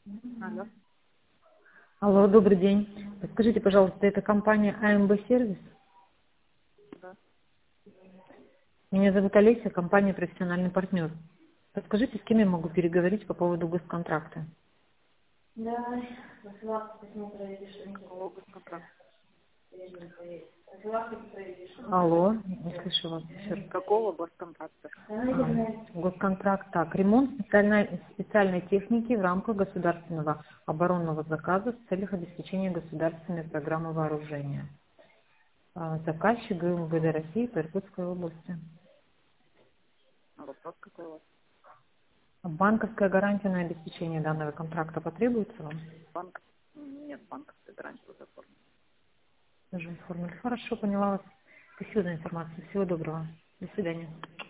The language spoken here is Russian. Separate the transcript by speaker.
Speaker 1: Алло.
Speaker 2: Алло, добрый день. Подскажите, пожалуйста, это компания АМБ Сервис?
Speaker 1: Да.
Speaker 2: Меня зовут Олеся, компания «Профессиональный партнер». Подскажите, с кем я могу переговорить по поводу госконтракта?
Speaker 1: Да, какого госконтракта?
Speaker 2: Алло, не слышу вас еще раз.
Speaker 1: Какого госконтракта?
Speaker 2: Госконтракт, так, ремонт специальной техники в рамках государственного оборонного заказа в целях обеспечения государственной программы вооружения. Заказчик ГМВД России по Иркутской области.
Speaker 1: А вопрос какой у вас?
Speaker 2: Банковская гарантия на обеспечение данного контракта потребуется вам?
Speaker 1: Банк? Нет, банковской гарантии уже оформлена.
Speaker 2: Уже оформили. Хорошо, поняла вас. Спасибо за информацию. Всего доброго. До свидания.